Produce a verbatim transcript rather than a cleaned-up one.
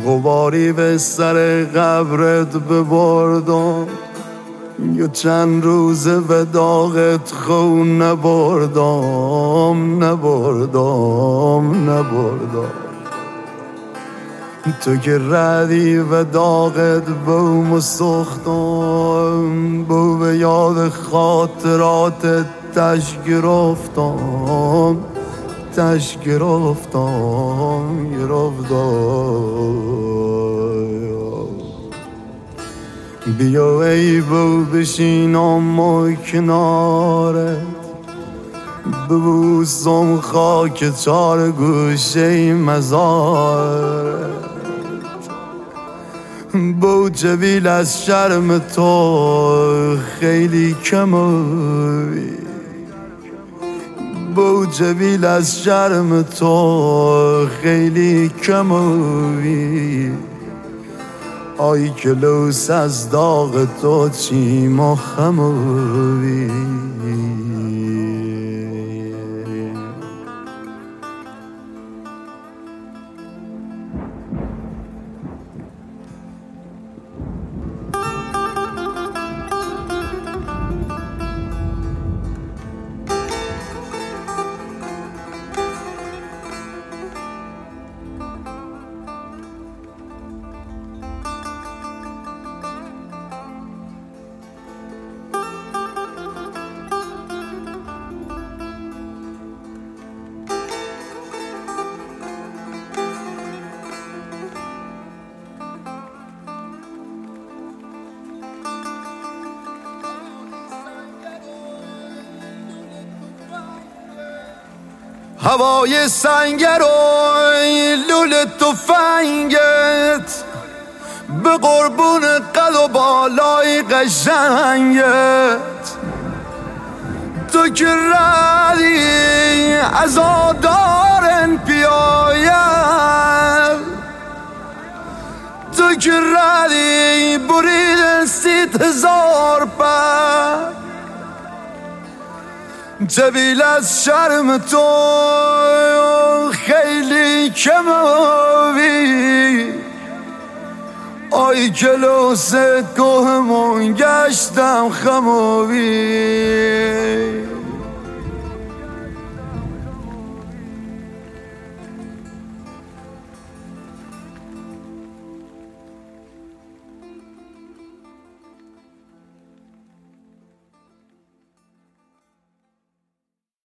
غباری به سر قبرت ببردم، یا چند روز به داغت خو نبردم نبردم نبردم. تو که ردی و داغت بوم و سختم، بو به یاد خاطرات تش گرفتم تش گرفتم گرفتم. بیا ای بو بشینم و کنارت، ببوسم خاک چار گوشه مزارت. بو جویل از شرم تو خیلی کموی، بو جویل از شرم تو خیلی کموی. آی کلوس از داغ تو چیم و خموی. هوای سنگر و لول تفنگت، به قربون قد و بالای قشنگت. تو که ردی از آدارن پیایم، تو که ردی برید سیت هزار پر. جویل از شرم تو خیلی کموی. آی کلوس کوهمون گشتم خموی.